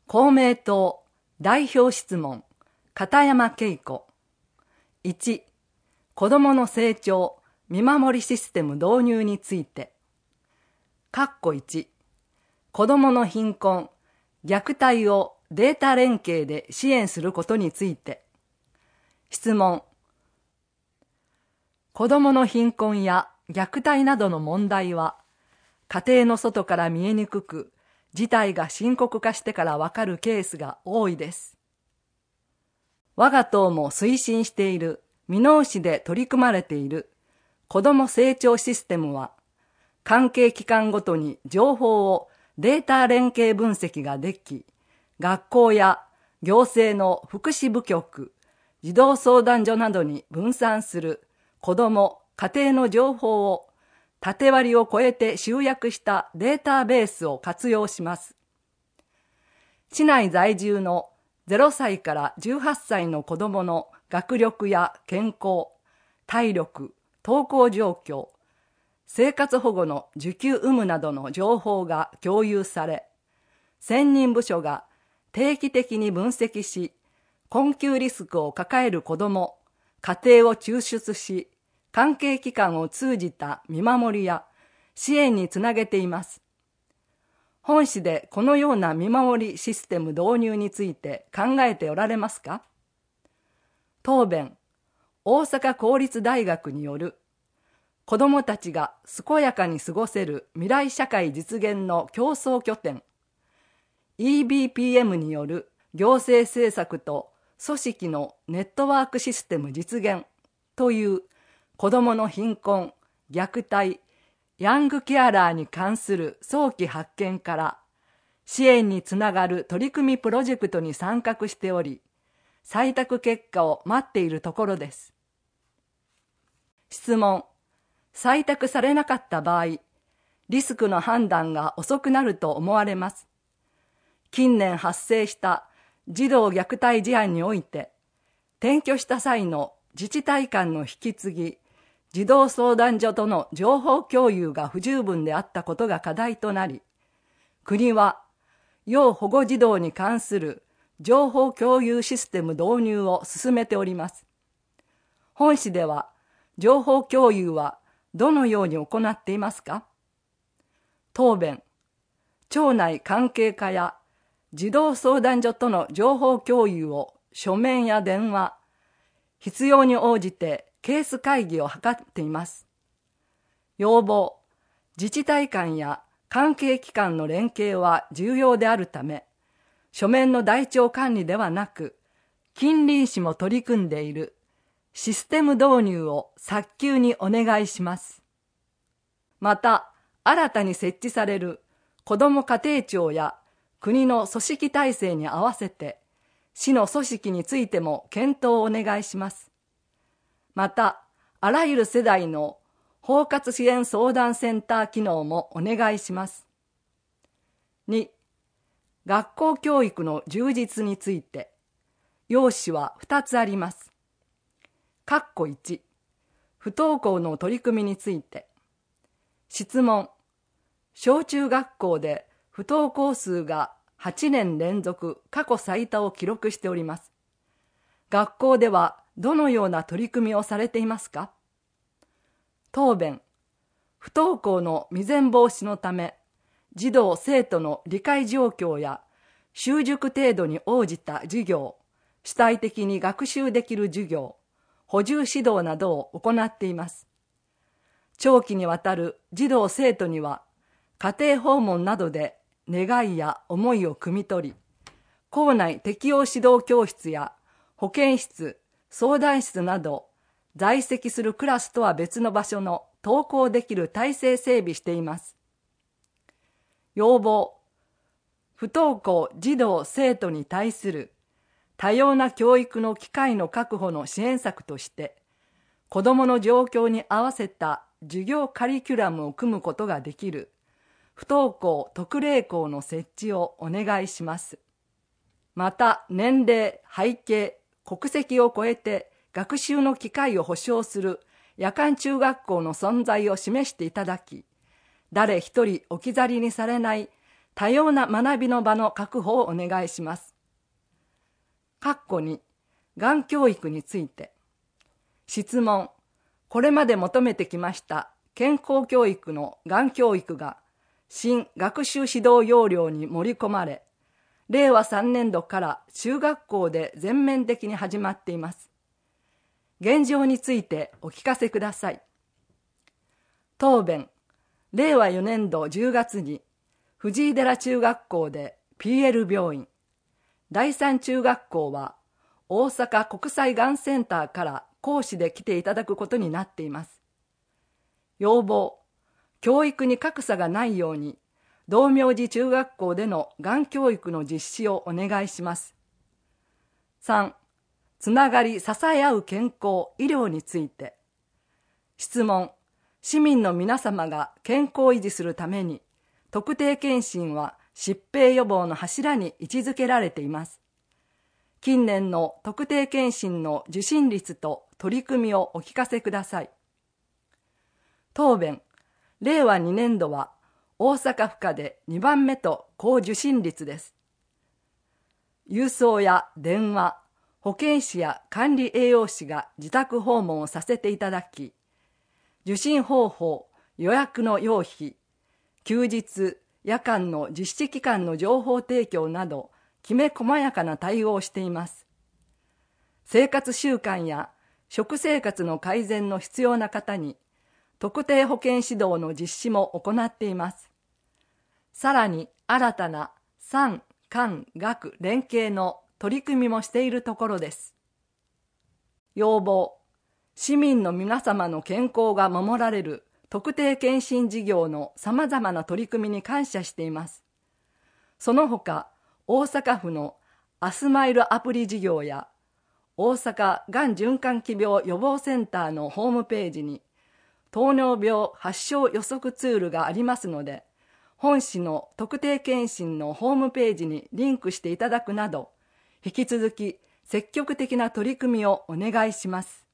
公明党代表質問片山恵子。1、子どもの成長見守りシステム導入について。1、子どもの貧困、虐待をデータ連携で支援することについて。質問。子どもの貧困や虐待などの問題は、家庭の外から見えにくく、事態が深刻化してからわかるケースが多いです。我が党も推進している箕面市で取り組まれている子ども成長システムは、関係機関ごとに情報をデータ連携分析ができ、学校や行政の福祉部局、児童相談所などに分散する子ども・家庭の情報を縦割りを超えて集約したデータベースを活用します。市内在住の0歳から18歳の子どもの学力や健康、体力、登校状況、生活保護の受給有無などの情報が共有され、専任部署が定期的に分析し、困窮リスクを抱える子ども、家庭を抽出し、関係機関を通じた見守りや支援につなげています。本市でこのような見守りシステム導入について考えておられますか？答弁。大阪公立大学による子どもたちが健やかに過ごせる未来社会実現の競争拠点 EBPM による行政政策と組織のネットワークシステム実現という子どもの貧困、虐待、ヤングケアラーに関する早期発見から支援につながる取り組みプロジェクトに参画しており、採択結果を待っているところです。質問。採択されなかった場合、リスクの判断が遅くなると思われます。近年発生した児童虐待事案において、転居した際の自治体間の引き継ぎ、児童相談所との情報共有が不十分であったことが課題となり、国は要保護児童に関する情報共有システム導入を進めております。本市では情報共有はどのように行っていますか？答弁。町内関係課や児童相談所との情報共有を書面や電話、必要に応じてケース会議を図っています。要望。自治体間や関係機関の連携は重要であるため、書面の台帳管理ではなく、近隣市も取り組んでいるシステム導入を早急にお願いします。また、新たに設置される子ども家庭庁や国の組織体制に合わせて、市の組織についても検討をお願いします。また、あらゆる世代の包括支援相談センター機能もお願いします。2、学校教育の充実について、要旨は2つあります。1、不登校の取り組みについて。質問。小中学校で不登校数が8年連続過去最多を記録しております。学校ではどのような取り組みをされていますか？答弁。不登校の未然防止のため、児童生徒の理解状況や習熟程度に応じた授業、主体的に学習できる授業、補充指導などを行っています。長期にわたる児童生徒には、家庭訪問などで願いや思いを汲み取り、校内適応指導教室や保健室、相談室など、在籍するクラスとは別の場所の登校できる体制整備しています。要望。不登校児童生徒に対する多様な教育の機会の確保の支援策として、子どもの状況に合わせた授業カリキュラムを組むことができる不登校特例校の設置をお願いします。また、年齢、背景、国籍を超えて学習の機会を保障する夜間中学校の存在を示していただき、誰一人置き去りにされない多様な学びの場の確保をお願いします。2、がん教育について。質問。これまで求めてきました健康教育のがん教育が新学習指導要領に盛り込まれ、令和3年度から中学校で全面的に始まっています。現状についてお聞かせください。答弁。令和4年度10月に藤井寺中学校で PL 病院、第三中学校は大阪国際がんセンターから講師で来ていただくことになっています。要望。教育に格差がないように道明寺中学校でのがん教育の実施をお願いします。3、つながり支え合う健康・医療について。質問。市民の皆様が健康を維持するために特定健診は疾病予防の柱に位置づけられています。近年の特定健診の受診率と取り組みをお聞かせください。答弁。令和2年度は大阪府下で2番目と高受診率です。郵送や電話、保健師や管理栄養士が自宅訪問をさせていただき、受診方法、予約の要費、休日、夜間の実施期間の情報提供など、きめ細やかな対応をしています。生活習慣や食生活の改善の必要な方に、特定保健指導の実施も行っています。さらに新たな産・官・学連携の取り組みもしているところです。要望。市民の皆様の健康が守られる特定健診事業のさまざまな取り組みに感謝しています。その他、大阪府のアスマイルアプリ事業や大阪がん循環器病予防センターのホームページに糖尿病発症予測ツールがありますので、本市の特定健診のホームページにリンクしていただくなど、引き続き積極的な取り組みをお願いします。